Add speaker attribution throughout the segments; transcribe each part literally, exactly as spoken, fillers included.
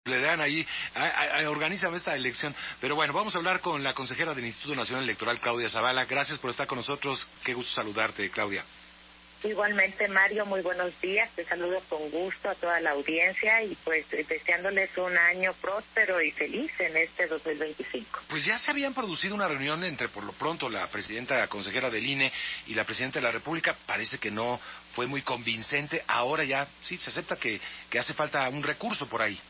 Speaker 1: le dan ahí, a, a, a, organizan esta elección. Pero bueno, vamos a hablar con la consejera del Instituto Nacional Electoral, Claudia Zavala. Gracias por estar con nosotros. Qué gusto saludarte, Claudia.
Speaker 2: Igualmente, Mario, muy buenos días. Te saludo con gusto a toda la audiencia y pues deseándoles un año próspero y feliz en este dos mil veinticinco.
Speaker 1: Pues ya se habían producido una reunión entre, por lo pronto, la presidenta consejera del I N E y la presidenta de la República. Parece que no fue muy convincente. Ahora ya, sí, se acepta que, que hace falta un recurso por ahí.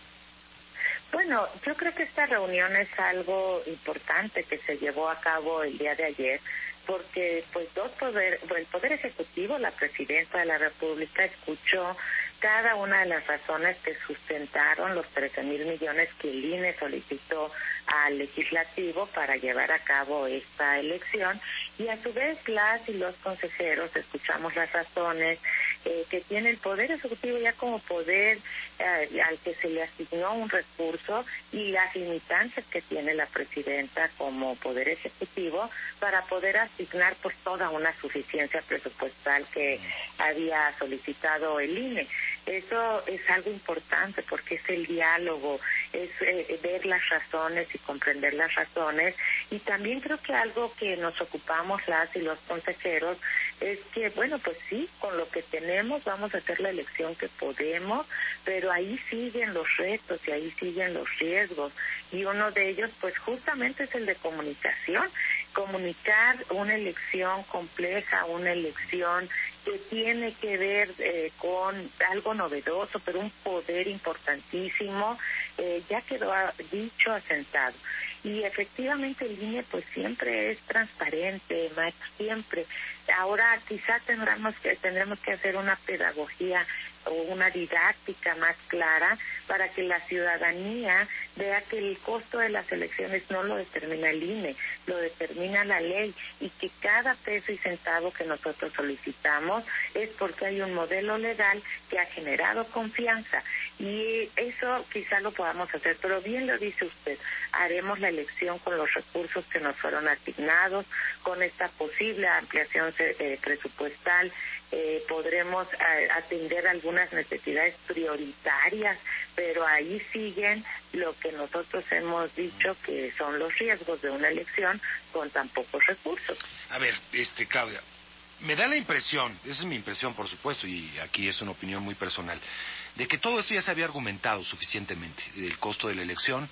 Speaker 2: Bueno, yo creo que esta reunión es algo importante que se llevó a cabo el día de ayer, porque pues dos poder, el Poder Ejecutivo, la Presidenta de la República, escuchó cada una de las razones que sustentaron los trece mil millones que el I N E solicitó al Legislativo para llevar a cabo esta elección, y a su vez las y los consejeros escuchamos las razones eh, que tiene el Poder Ejecutivo ya como poder eh, al que se le asignó un recurso, y las limitantes que tiene la Presidenta como Poder Ejecutivo para poder asignar pues toda una suficiencia presupuestal que había solicitado el I N E. Eso es algo importante porque es el diálogo, es eh, ver las razones y comprender las razones, y también creo que algo que nos ocupamos las y los consejeros es que, bueno, pues sí, con lo que tenemos vamos a hacer la elección que podemos, pero ahí siguen los retos y ahí siguen los riesgos, y uno de ellos pues justamente es el de comunicación, comunicar una elección compleja, una elección que tiene que ver eh, con algo novedoso, pero un poder importantísimo, eh, ya quedó dicho, asentado. Y efectivamente el I N E pues siempre es transparente, Max, siempre. Ahora quizá tendremos que, tendremos que hacer una pedagogía o una didáctica más clara para que la ciudadanía vea que el costo de las elecciones no lo determina el I N E, lo determina la ley, y que cada peso y centavo que nosotros solicitamos es porque hay un modelo legal que ha generado confianza, y eso quizá lo podamos hacer, pero bien lo dice usted, haremos la elección con los recursos que nos fueron asignados, con esta posible ampliación eh, presupuestal. Eh, podremos eh, atender algunas necesidades prioritarias, pero ahí siguen lo que nosotros hemos dicho que son los riesgos de una elección con tan pocos recursos.
Speaker 1: A ver, este, Claudia, me da la impresión, esa es mi impresión por supuesto, y aquí es una opinión muy personal, de que todo esto ya se había argumentado suficientemente, el costo de la elección.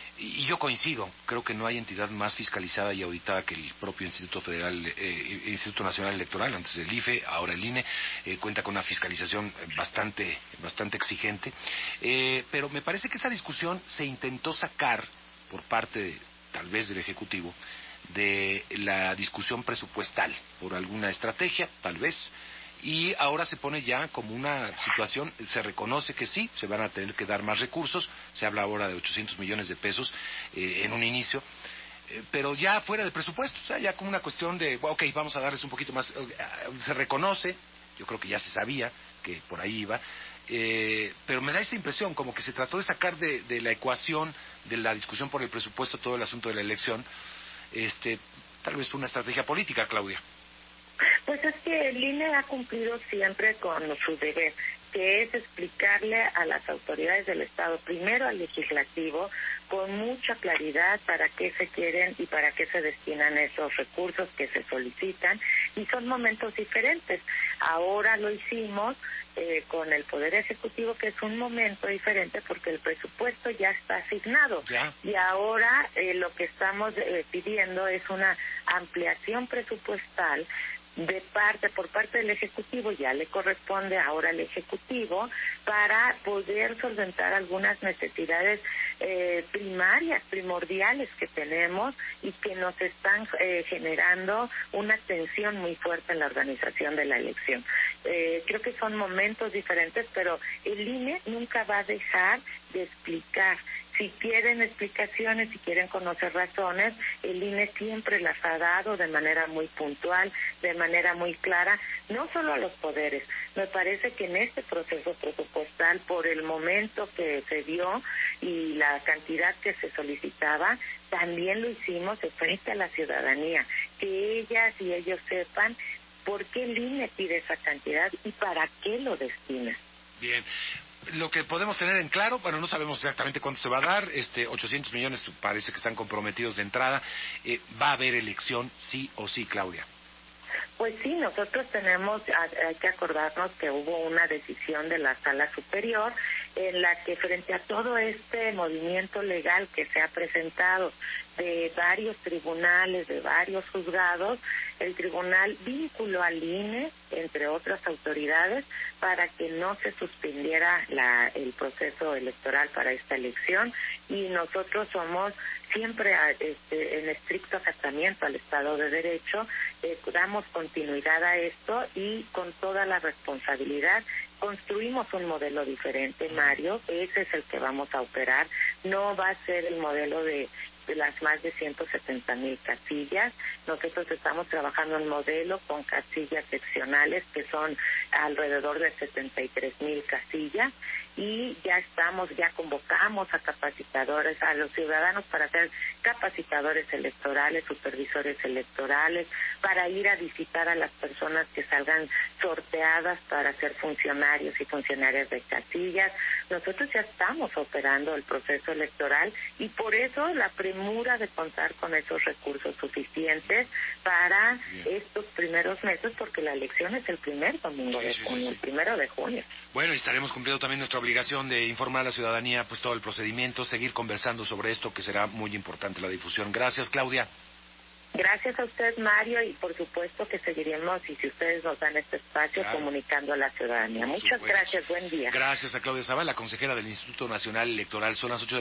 Speaker 1: Y yo coincido, creo que no hay entidad más fiscalizada y auditada que el propio Instituto Federal, eh, Instituto Nacional Electoral, antes el I F E, ahora el I N E, eh, cuenta con una fiscalización bastante, bastante exigente, eh, pero me parece que esa discusión se intentó sacar por parte, de, tal vez del Ejecutivo, de la discusión presupuestal, por alguna estrategia, tal vez, y ahora se pone ya como una situación, se reconoce que sí, se van a tener que dar más recursos, se habla ahora de ochocientos millones de pesos eh, en un inicio, eh, pero ya fuera de presupuesto, o sea, ya como una cuestión de, ok, vamos a darles un poquito más, eh, se reconoce, yo creo que ya se sabía que por ahí iba, eh, pero me da esa impresión, como que se trató de sacar de, de la ecuación, de la discusión por el presupuesto, todo el asunto de la elección, este, tal vez una estrategia política, Claudia.
Speaker 2: Pues es que el I N E ha cumplido siempre con su deber, que es explicarle a las autoridades del Estado, primero al legislativo, con mucha claridad para qué se quieren y para qué se destinan esos recursos que se solicitan, y son momentos diferentes. Ahora lo hicimos eh, con el Poder Ejecutivo, que es un momento diferente porque el presupuesto ya está asignado.
Speaker 1: Ya.
Speaker 2: Y ahora eh, lo que estamos eh, pidiendo es una ampliación presupuestal de parte por parte del Ejecutivo, ya le corresponde ahora al Ejecutivo, para poder solventar algunas necesidades eh, primarias, primordiales que tenemos y que nos están eh, generando una tensión muy fuerte en la organización de la elección. Eh, creo que son momentos diferentes, pero el I N E nunca va a dejar de explicar. Si quieren explicaciones, si quieren conocer razones, el I N E siempre las ha dado de manera muy puntual, de manera muy clara, no solo a los poderes. Me parece que en este proceso presupuestal, por el momento que se dio y la cantidad que se solicitaba, también lo hicimos de frente a la ciudadanía, que ellas y ellos sepan por qué el I N E pide esa cantidad y para qué lo destina.
Speaker 1: Bien. lo que podemos tener en claro, bueno, no sabemos exactamente cuánto se va a dar, este, ochocientos millones parece que están comprometidos de entrada, eh, va a haber elección sí o sí, Claudia.
Speaker 2: Pues sí, nosotros tenemos, hay que acordarnos que hubo una decisión de la Sala Superior en la que frente a todo este movimiento legal que se ha presentado de varios tribunales, de varios juzgados, el tribunal vinculó al I N E, entre otras autoridades, para que no se suspendiera la, el proceso electoral para esta elección, y nosotros somos siempre este, en estricto acatamiento al Estado de Derecho, eh, damos continuidad a esto y con toda la responsabilidad construimos un modelo diferente, Mario, ese es el que vamos a operar, no va a ser el modelo de de las más de ciento setenta mil casillas. Nosotros estamos trabajando en modelo con casillas seccionales que son alrededor de setenta y tres mil casillas, y ya estamos, ya convocamos a capacitadores, a los ciudadanos para ser capacitadores electorales, supervisores electorales, para ir a visitar a las personas que salgan sorteadas para ser funcionarios y funcionarias de casillas. Nosotros ya estamos operando el proceso electoral y por eso la premura de contar con esos recursos suficientes para Bien. estos primeros meses, porque la elección es el primer domingo sí, de sí, junio, sí, sí. el primero de junio.
Speaker 1: Bueno, y estaremos cumpliendo también nuestra obligación de informar a la ciudadanía pues todo el procedimiento, seguir conversando sobre esto, que será muy importante la difusión. Gracias, Claudia.
Speaker 2: Gracias a usted, Mario, y por supuesto que seguiremos, y si ustedes nos dan este espacio, claro. comunicando a la ciudadanía. Por Muchas supuesto. gracias, buen día.
Speaker 1: Gracias a Claudia Zavala, consejera del Instituto Nacional Electoral. Son las ocho de